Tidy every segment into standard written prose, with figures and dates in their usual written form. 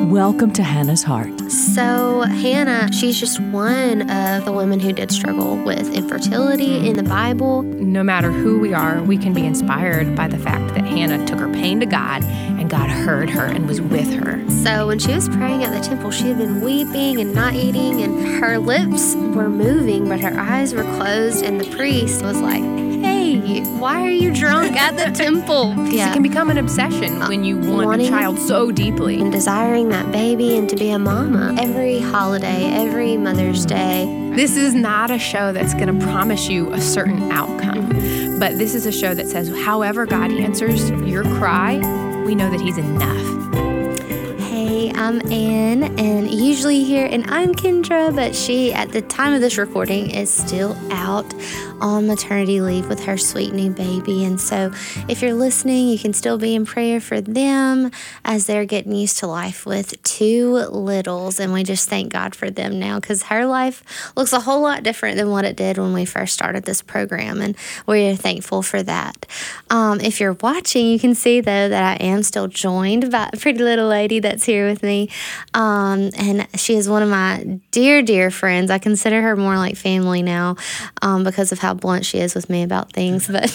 Welcome to Hannah's Heart. So Hannah, she's just one of the women who did struggle with infertility in the Bible. No matter who we are, we can be inspired by the fact that Hannah took her pain to God, and God heard her and was with her. So when she was praying at the temple, she had been weeping and not eating, and her lips were moving, but her eyes were closed, and the priest was like, "Hey, why are you drunk at the temple?" It can become an obsession when you want a child so deeply. And desiring that baby and to be a mama. Every holiday, every Mother's Day. This is not a show that's going to promise you a certain outcome, but this is a show that says, however God answers your cry, we know that He's enough. Hey, I'm Ann, and usually here, and I'm Kendra, but she, at the time of this recording, is still out on maternity leave with her sweet new baby. And so if you're listening, you can still be in prayer for them as they're getting used to life with two littles. And we just thank God for them now, because her life looks a whole lot different than what it did when we first started this program. And we're thankful for that. If you're watching, you can see, though, that I am still joined by a pretty little lady that's here with me. And she is one of my dear, dear friends. I consider her more like family now because of how blunt she is with me about things. But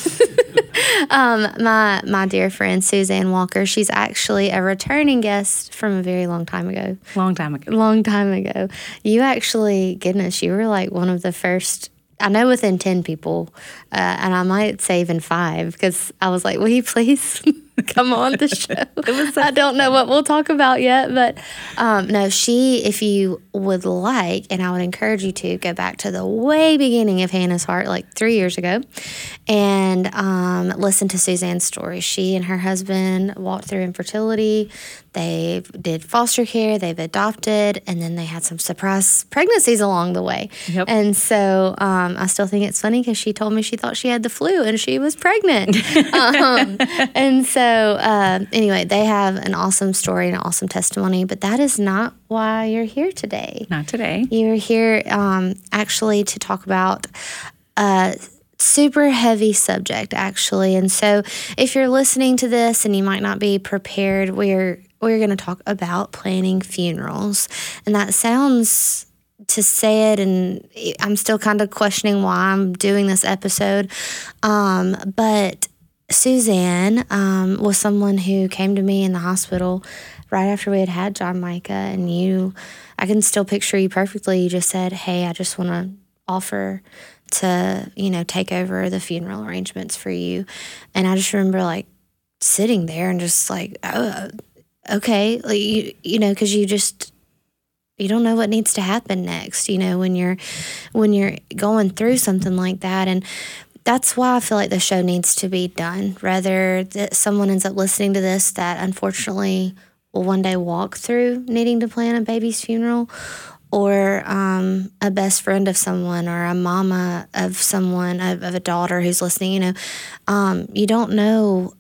my dear friend, Suzanne Walker, she's actually a returning guest from a very long time ago. Long time ago. You actually, goodness, you were like one of the first, I know, within 10 people, and I might say even 5, because I was like, will you please come on the show? I don't know what we'll talk about yet, but no, if you would like, and I would encourage you to go back to the way beginning of Hannah's Heart, like 3 years ago, and listen to Suzanne's story. She and her husband walked through infertility. They did foster care, they've adopted, and then they had some surprise pregnancies along the way. Yep. And so I still think it's funny because she told me she thought she had the flu and she was pregnant. And so anyway, they have an awesome story and an awesome testimony, but that is not why you're here today. Not today. You're here actually to talk about super heavy subject, actually. And so if you're listening to this and you might not be prepared, we're going to talk about planning funerals. And that sounds, to say it, and I'm still kind of questioning why I'm doing this episode, but Suzanne was someone who came to me in the hospital right after we had John Micah, and I can still picture you perfectly. You just said, "Hey, I just want to offer to, take over the funeral arrangements for you." And I just remember like sitting there and just like, oh, okay, like, because you don't know what needs to happen next, when you're going through something like that. And that's why I feel like the show needs to be done. Rather that someone ends up listening to this that unfortunately will one day walk through needing to plan a baby's funeral, or a best friend of someone, or a mama of someone, of a daughter who's listening. You don't know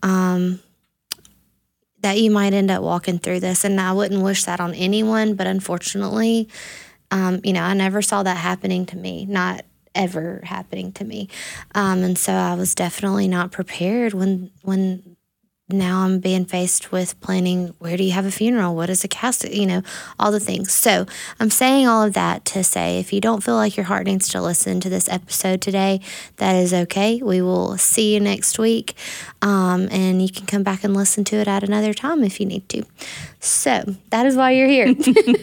that you might end up walking through this. And I wouldn't wish that on anyone, but unfortunately, I never saw that happening to me, not ever happening to me. And so I was definitely not prepared when now I'm being faced with planning, where do you have a funeral? What is a casket? All the things. So I'm saying all of that to say, if you don't feel like your heart needs to listen to this episode today, that is okay. We will see you next week. And you can come back and listen to it at another time if you need to. So that is why you're here.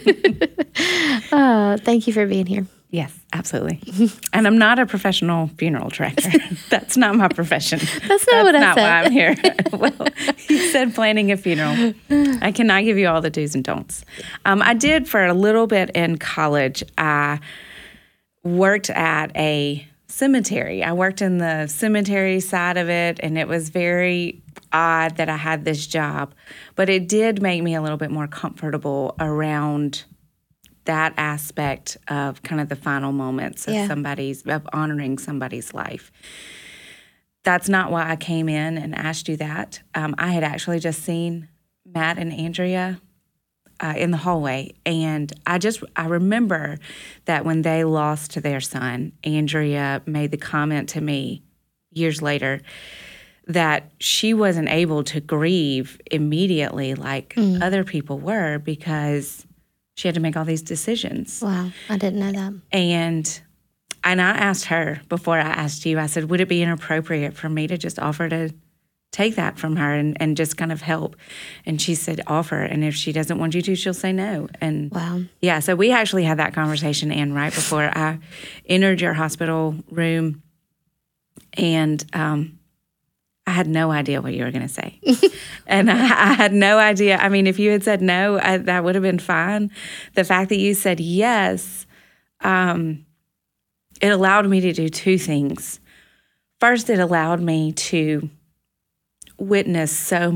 Thank you for being here. Yes, absolutely. And I'm not a professional funeral director. That's not my profession. That's not why I'm here. Well, you said planning a funeral. I cannot give you all the do's and don'ts. I did for a little bit in college. I worked at a cemetery. I worked in the cemetery side of it, and it was very odd that I had this job. But it did make me a little bit more comfortable around that aspect of kind of the final moments of of honoring somebody's life. That's not why I came in and asked you that. I had actually just seen Matt and Andrea in the hallway, and I remember that when they lost their son, Andrea made the comment to me years later that she wasn't able to grieve immediately like other people were because she had to make all these decisions. Wow, I didn't know that. And I asked her before I asked you, I said, would it be inappropriate for me to just offer to take that from her and just kind of help? And she said, offer. And if she doesn't want you to, she'll say no. And wow. Yeah, so we actually had that conversation, Ann, right before I entered your hospital room. And I had no idea what you were going to say. And I had no idea. I mean, if you had said no, that would have been fine. The fact that you said yes, it allowed me to do two things. First, it allowed me to witness so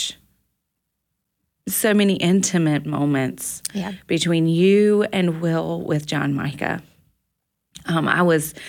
many intimate moments between you and Will with John Micah. I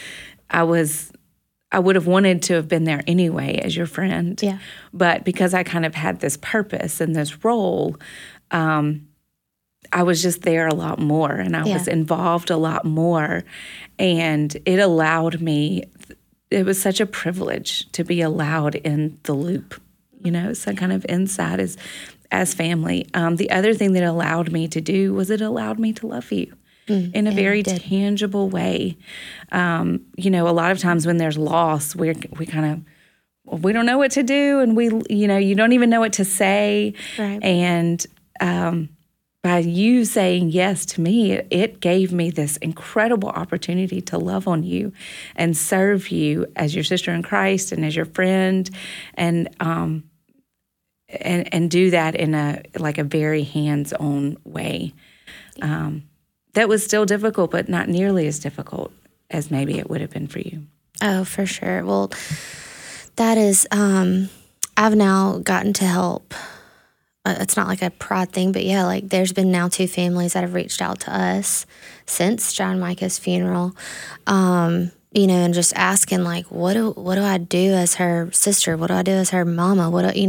would have wanted to have been there anyway as your friend. Yeah. But because I kind of had this purpose and this role, I was just there a lot more and I was involved a lot more. And it allowed me, it was such a privilege to be allowed in the loop, so kind of inside as family. The other thing that it allowed me to do was it allowed me to love you. In a very tangible way. A lot of times when there's loss, we kind of, we don't know what to do, and you don't even know what to say. Right. And by you saying yes to me, it gave me this incredible opportunity to love on you and serve you as your sister in Christ and as your friend, and do that in a very hands-on way. That was still difficult, but not nearly as difficult as maybe it would have been for you. Oh, for sure. Well, that is, I've now gotten to help. It's not like a pride thing, but there's been now 2 families that have reached out to us since John Micah's funeral, and just asking what do I do as her sister? What do I do as her mama?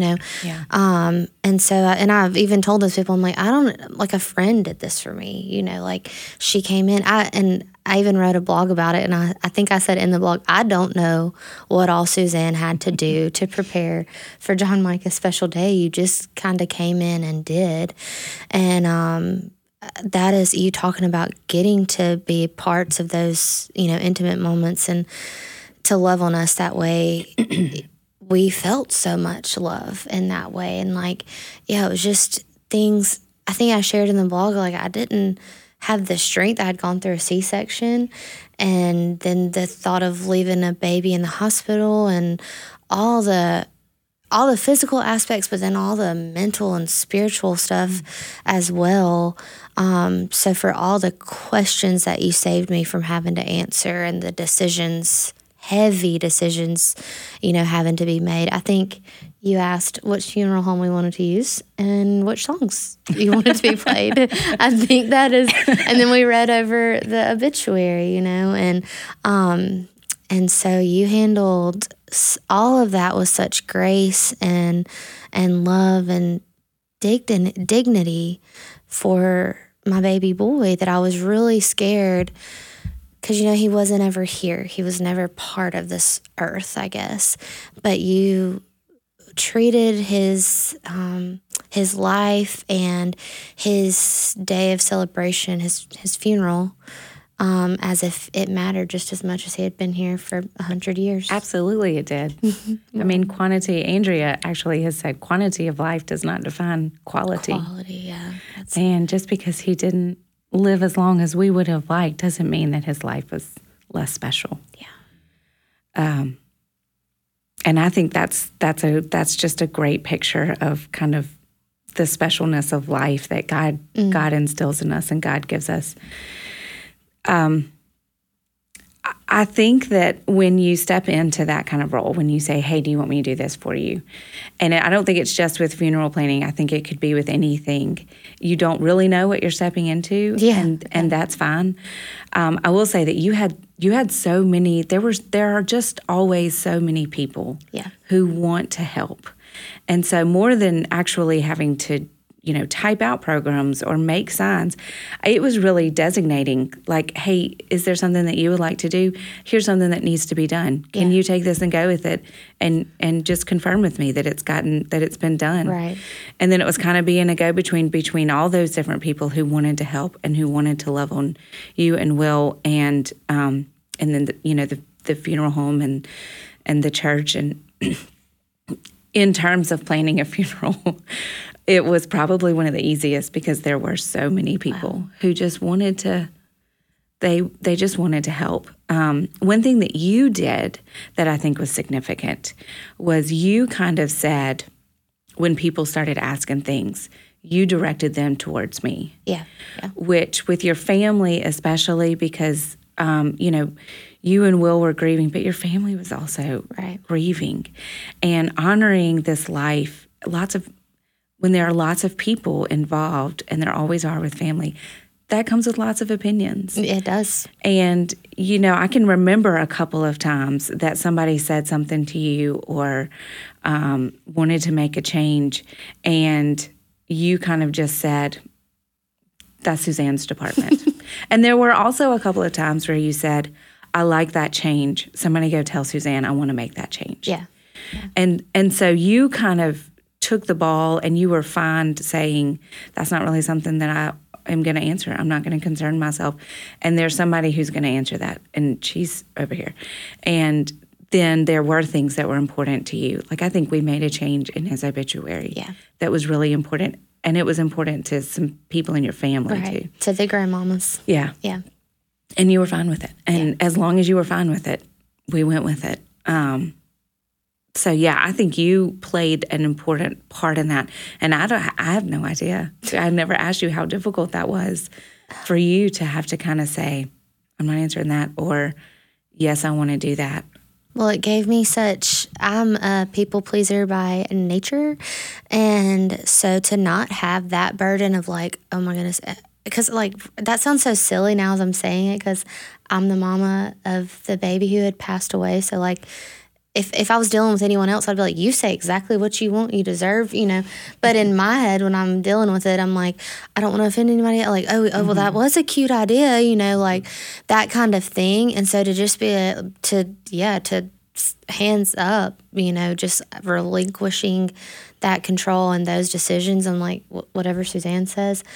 And so, and I've even told those people, I'm like, I don't, a friend did this for me, she came in, I even wrote a blog about it, and I think I said in the blog, I don't know what all Suzanne had to do to prepare for John Micah's special day. You just kind of came in and did. And that is you talking about getting to be parts of those, intimate moments and to love on us that way. We felt so much love in that way. And it was just things, I think I shared in the blog, I didn't have the strength. I had gone through a C-section, and then the thought of leaving a baby in the hospital and all the physical aspects, but then all the mental and spiritual stuff as well. So for all the questions that you saved me from having to answer and the decisions, heavy decisions, having to be made. I think you asked which funeral home we wanted to use and which songs you wanted to be played. I think that is, and then we read over the obituary, and so you handled all of that with such grace and love and dignity for my baby boy that I was really scared because, he wasn't ever here. He was never part of this earth, I guess. But you treated his life and his day of celebration, his funeral, as if it mattered just as much as he had been here for 100 years. Absolutely it did. I mean, Andrea actually has said quantity of life does not define quality. Quality, yeah. And just because he didn't live as long as we would have liked doesn't mean that his life was less special. Yeah. And I think that's just a great picture of kind of the specialness of life that God instills in us and God gives us. I think that when you step into that kind of role, when you say, hey, do you want me to do this for you? And I don't think it's just with funeral planning. I think it could be with anything. You don't really know what you're stepping into, and that's fine. I will say that you had so many, there are just always so many people who want to help. And so more than actually having to type out programs or make signs. It was really designating, like, hey, is there something that you would like to do? Here's something that needs to be done. Can you take this and go with it, and just confirm with me that it's been done? Right. And then it was kind of being a go-between between all those different people who wanted to help and who wanted to love on you and Will, and then the funeral home and the church. And in terms of planning a funeral, it was probably one of the easiest because there were so many people who just wanted to, they just wanted to help. One thing that you did that I think was significant was you kind of said, when people started asking things, you directed them towards me. Yeah. Which with your family especially, because, you and Will were grieving, but your family was also grieving. And honoring this life, when there are lots of people involved, and there always are with family, that comes with lots of opinions. It does. And, I can remember a couple of times that somebody said something to you or wanted to make a change, and you kind of just said, that's Suzanne's department. And there were also a couple of times where you said, I like that change. Somebody go tell Suzanne I want to make that change. Yeah. And so you kind of took the ball, and you were fine saying, that's not really something that I am going to answer. I'm not going to concern myself. And there's somebody who's going to answer that, and she's over here. And then there were things that were important to you. Like, I think we made a change in his obituary that was really important. And it was important to some people in your family, too. To the grandmamas. Yeah. Yeah. And you were fine with it. And as long as you were fine with it, we went with it. So, yeah, I think you played an important part in that. And I have no idea. I never asked you how difficult that was for you to have to kind of say, I'm not answering that, or, yes, I want to do that. Well, it gave me I'm a people pleaser by nature. And so to not have that burden of like, oh my goodness, because like that sounds so silly now as I'm saying it, because I'm the mama of the baby who had passed away. So like if I was dealing with anyone else, I'd be like, you say exactly what you want, you deserve, But in my head, when I'm dealing with it, I'm like, I don't want to offend anybody. Like, well, that was a cute idea, like that kind of thing. And so to just be to hands up, just relinquishing that control and those decisions, and like whatever Suzanne says.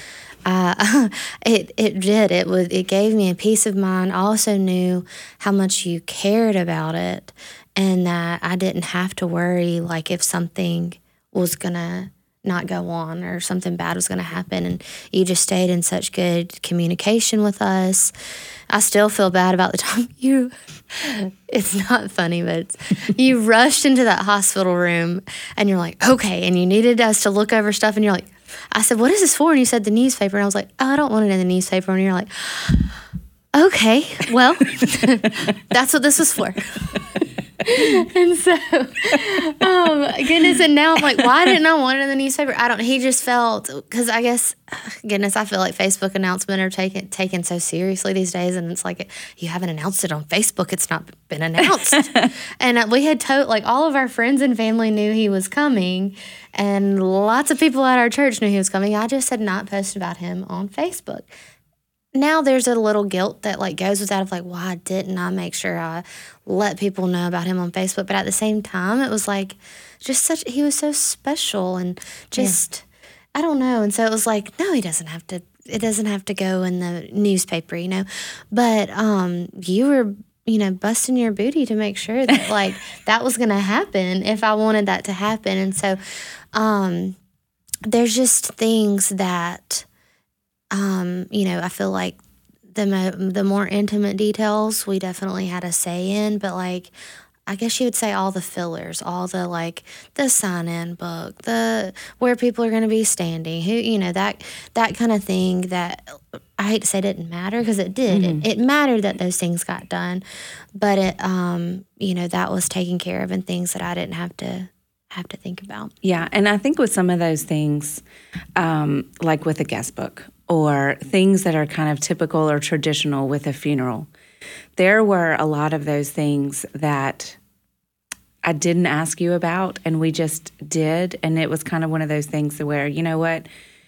It gave me a peace of mind. I also knew how much you cared about it, and that I didn't have to worry like if something was gonna not go on or something bad was gonna happen. And you just stayed in such good communication with us. I still feel bad about the time it's not funny, but you rushed into that hospital room and you're like, okay, and you needed us to look over stuff, and you're like, I said, what is this for? And you said the newspaper. And I was like, oh, I don't want it in the newspaper. And you're like, okay, well, that's what this was for. And so, goodness, and now I'm like, why didn't I want it in the newspaper? He just felt, because I guess, goodness, I feel like Facebook announcements are taken so seriously these days, and it's like, you haven't announced it on Facebook, it's not been announced. And we had all of our friends and family knew he was coming, and lots of people at our church knew he was coming. I just had not posted about him on Facebook. Now there's a little guilt that goes with that of why didn't I make sure I let people know about him on Facebook? But at the same time, it was he was so special and just, I don't know. And so it was no, it doesn't have to go in the newspaper, But you were, busting your booty to make sure that that was going to happen if I wanted that to happen. And so there's just things that, I feel like the more intimate details we definitely had a say in, but I guess you would say all the fillers, all the the sign-in book, the where people are going to be standing, who that kind of thing that I hate to say didn't matter, because it did. Mm-hmm. It mattered that those things got done, but it that was taken care of, and things that I didn't have to think about. Yeah, and I think with some of those things, like with a guest book, or things that are kind of typical or traditional with a funeral, there were a lot of those things that I didn't ask you about, and we just did. And it was kind of one of those things where, you know what,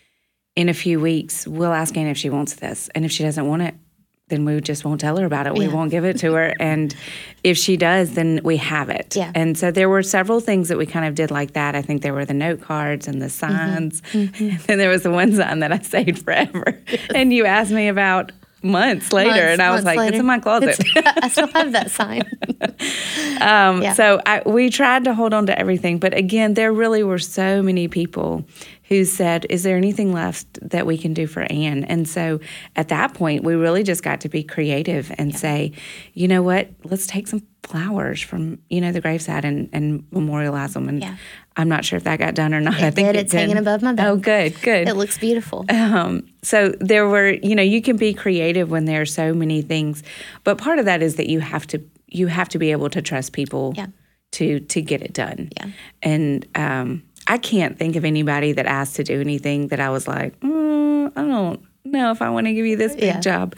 in a few weeks, we'll ask Anna if she wants this. And if she doesn't want it, then we just won't tell her about it. We won't give it to her. And if she does, then we have it. Yeah. And so there were several things that we kind of did like that. I think there were the note cards and the signs. And then there was the one sign that I saved forever. And you asked me about months later. And I was like, it's in my closet. I still have that sign. So we tried to hold on to everything. But again, there really were so many people who said, is there anything left that we can do for Ann? And so at that point, we really just got to be creative and say, you know what, let's take some flowers from, the graveside and memorialize them. And I'm not sure if that got done or not. I think it's hanging above my bed. Oh, good. It looks beautiful. So there were, you can be creative when there are so many things. But part of that is that you have to be able to trust people to get it done. Yeah. And I can't think of anybody that asked to do anything that I was like, I don't know if I want to give you this big job.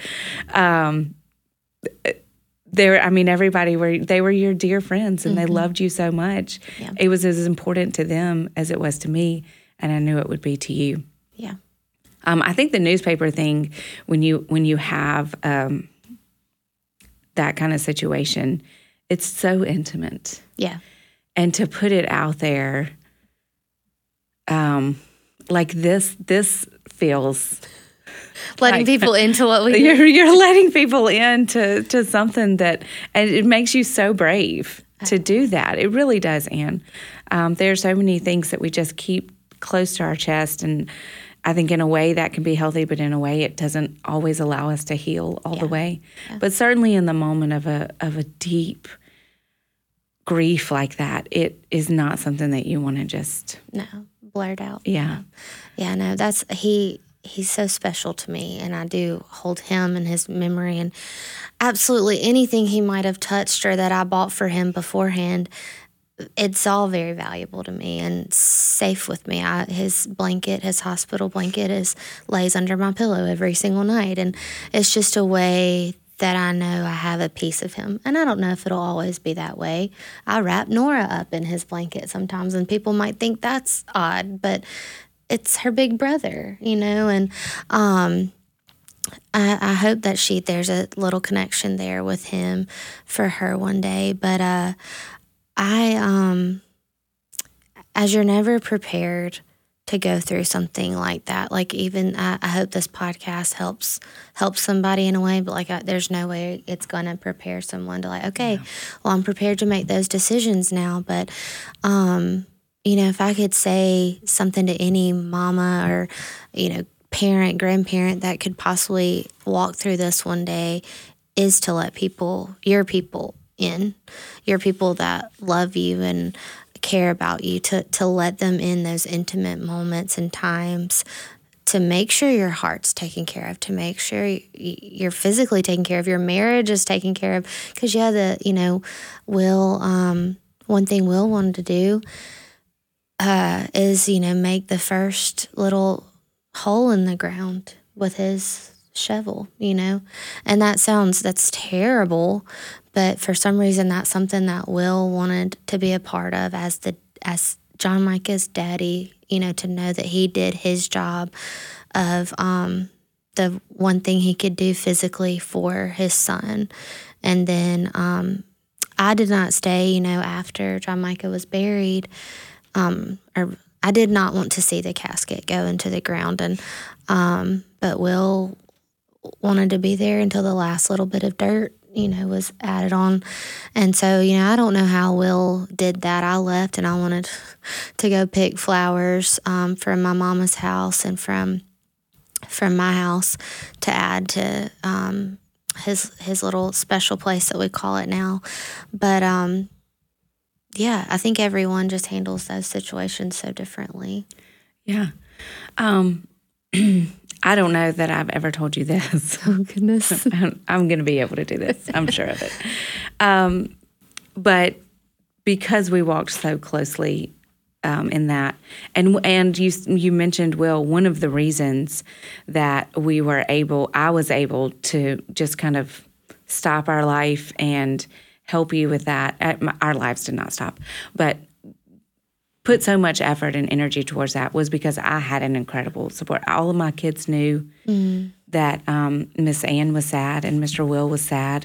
Everybody they were your dear friends and they loved you so much. Yeah. It was as important to them as it was to me, and I knew it would be to you. Yeah. I think the newspaper thing, when you have that kind of situation, it's so intimate. Yeah. And to put it out there, like this feels letting people into what we do. You're letting people into something that, and it makes you so brave to do that. It really does, Ann. There are so many things that we just keep close to our chest, and I think in a way that can be healthy, but in a way it doesn't always allow us to heal all the way. Yeah. But certainly in the moment of a deep grief like that, it is not something that you want to just blurt out. Yeah. Yeah, no, he's so special to me, and I do hold him in his memory, and absolutely anything he might have touched or that I bought for him beforehand, it's all very valuable to me and safe with me. His blanket, his hospital blanket lays under my pillow every single night, and it's just a way that I know I have a piece of him. And I don't know if it'll always be that way. I wrap Nora up in his blanket sometimes, and people might think that's odd, but it's her big brother, and I hope that there's a little connection there with him for her one day. But as you're never prepared to go through something like that, like even I hope this podcast helps somebody in a way, but there's no way it's going to prepare someone to well, I'm prepared to make those decisions now. But if I could say something to any mama or parent, grandparent that could possibly walk through this one day, is to let your people in, your people that love you and care about you, to let them in those intimate moments and times, to make sure your heart's taken care of, to make sure you're physically taken care of, your marriage is taken care of. Because Will, one thing Will wanted to do is make the first little hole in the ground with his shovel, and that's terrible. But for some reason, that's something that Will wanted to be a part of as John Micah's daddy, to know that he did his job of the one thing he could do physically for his son. And then I did not stay, after John Micah was buried, or I did not want to see the casket go into the ground. And but Will wanted to be there until the last little bit of dirt was added on. And so, I don't know how Will did that. I left and I wanted to go pick flowers from my mama's house and from my house to add to his little special place that we call it now. But I think everyone just handles those situations so differently. Yeah. I don't know that I've ever told you this. Oh, goodness. I'm going to be able to do this. I'm sure of it. But because we walked so closely in that, and you mentioned, Will, one of the reasons that I was able to just kind of stop our life and help you with that. Our lives did not stop, but put so much effort and energy towards that was because I had an incredible support. All of my kids knew that Miss Ann was sad and Mr. Will was sad.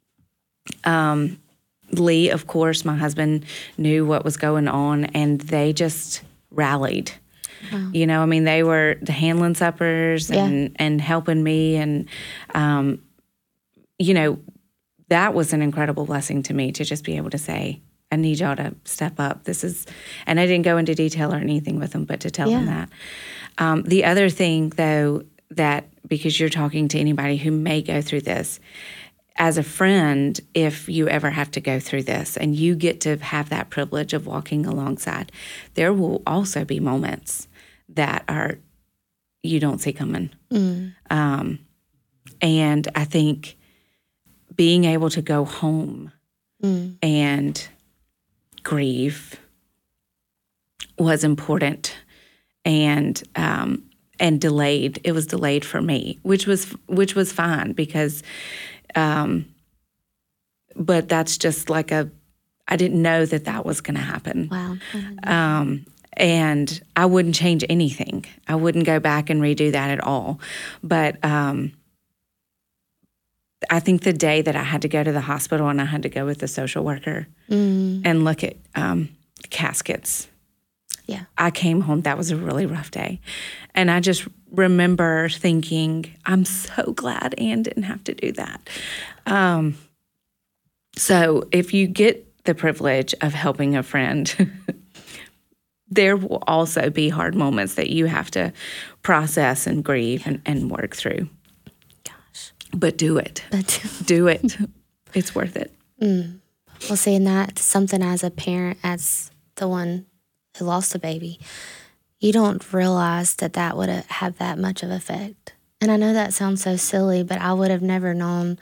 Lee, of course, my husband, knew what was going on, and they just rallied. Wow. You know, I mean, they were handling suppers and helping me, and, you know, that was an incredible blessing to me to just be able to say, I need y'all to step up. This is, and I didn't go into detail or anything with them, but to tell them that. The other thing, though, that because you're talking to anybody who may go through this, as a friend, if you ever have to go through this and you get to have that privilege of walking alongside, there will also be moments that are you don't see coming. And I think being able to go home and grieve was important and delayed. It was delayed for me, which was fine because. But that's just like I didn't know that was going to happen. Wow. And I wouldn't change anything. I wouldn't go back and redo that at all. But I think the day that I had to go to the hospital and I had to go with the social worker and look at caskets, I came home. That was a really rough day. And I just remember thinking, I'm so glad Ann didn't have to do that. So if you get the privilege of helping a friend, there will also be hard moments that you have to process and grieve and work through. Gosh. But do it. Do it. It's worth it. Well, seeing that, something as a parent, as the one who lost a baby, you don't realize that would have that much of effect. And I know that sounds so silly, but I would have never known.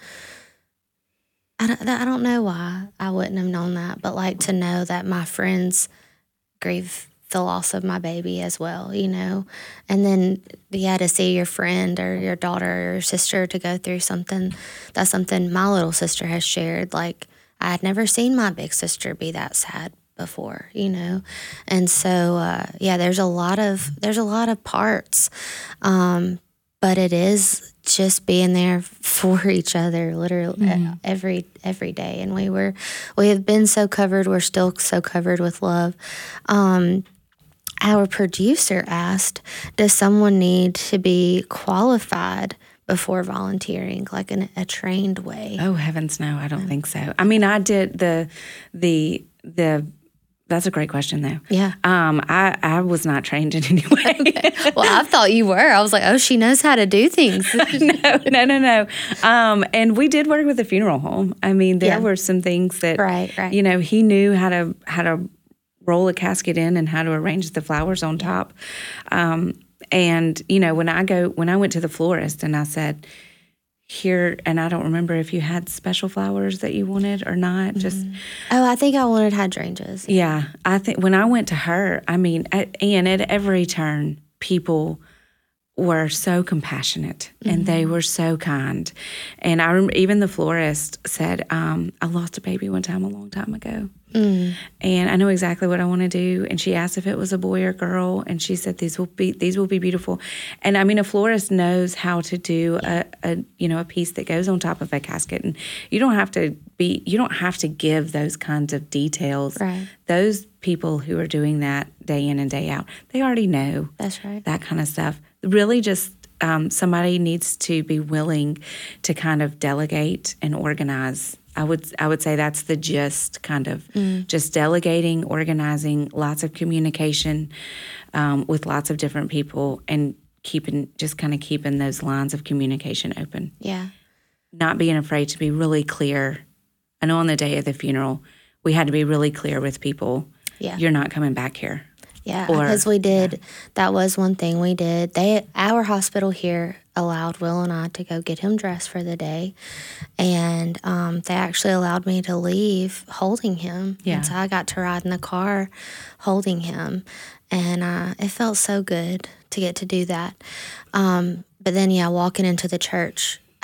I don't know why I wouldn't have known that, but like to know that my friends grieve the loss of my baby as well, you know, and then to see your friend or your daughter or your sister to go through something. That's something my little sister has shared. Like I had never seen my big sister be that sad before, you know, and so there's a lot of parts, but it is just being there for each other, literally every day. And we have been so covered. We're still so covered with love. Our producer asked, does someone need to be qualified before volunteering, like in a trained way? Oh, heavens, no, I don't think so. I mean, I did the that's a great question, though. Yeah. I was not trained in any way. Okay. Well, I thought you were. I was like, oh, she knows how to do things. No. And we did work with the funeral home. I mean, there were some things that, right. You know, he knew how to roll a casket in and how to arrange the flowers on top. And, you know, when I went to the florist and I said, here, and I don't remember if you had special flowers that you wanted or not. I think I wanted hydrangeas. Yeah, I think when I went to her, I mean, at every turn, people were so compassionate and they were so kind. And I remember even the florist said, I lost a baby one time a long time ago. And I know exactly what I want to do. And she asked if it was a boy or girl, and she said these will be beautiful. And I mean, a florist knows how to do a piece that goes on top of a casket, and you don't have to give those kinds of details. Right. Those people who are doing that day in and day out, they already know. That's right. That kind of stuff. Really, just somebody needs to be willing to kind of delegate and organize. I would say that's the gist, kind of just delegating, organizing, lots of communication with lots of different people, and keeping those lines of communication open. Yeah. Not being afraid to be really clear. I know on the day of the funeral, we had to be really clear with people. Yeah. You're not coming back here. Yeah, because we did. That was one thing we did. Our hospital here allowed Will and I to go get him dressed for the day, and they actually allowed me to leave holding him. Yeah. And so I got to ride in the car holding him, and it felt so good to get to do that. But then, walking into the church,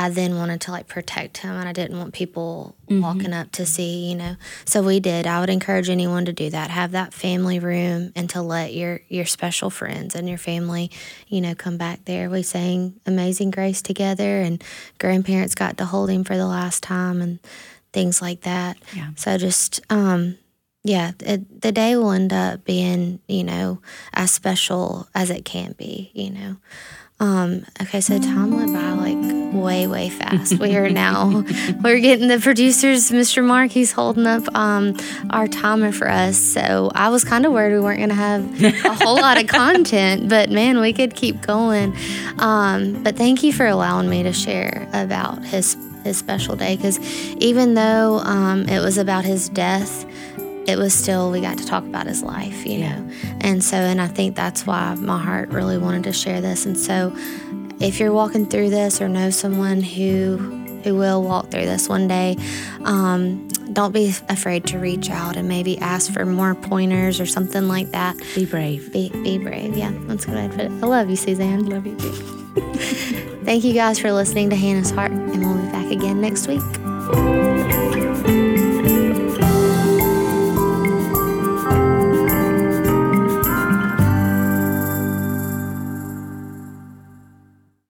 I then wanted to like protect him, and I didn't want people walking up to see, you know. So we did. I would encourage anyone to do that. Have that family room, and to let your special friends and your family, you know, come back there. We sang Amazing Grace together, and grandparents got to hold him for the last time and things like that. Yeah. So just, the day will end up being, you know, as special as it can be, you know. Okay, so time went by like way fast. We're getting the producers, Mr. Mark, he's holding up our timer for us. So I was kind of worried we weren't going to have a whole lot of content, but man, we could keep going. But thank you for allowing me to share about his special day, because even though it was about his death, it was still, we got to talk about his life, you know. And I think that's why my heart really wanted to share this. And so if you're walking through this or know someone who will walk through this one day, don't be afraid to reach out and maybe ask for more pointers or something like that. Be brave. Be brave. Yeah, that's what I'd put it. I love you, Suzanne. Love you too. Thank you guys for listening to Hannah's Heart, and we'll be back again next week.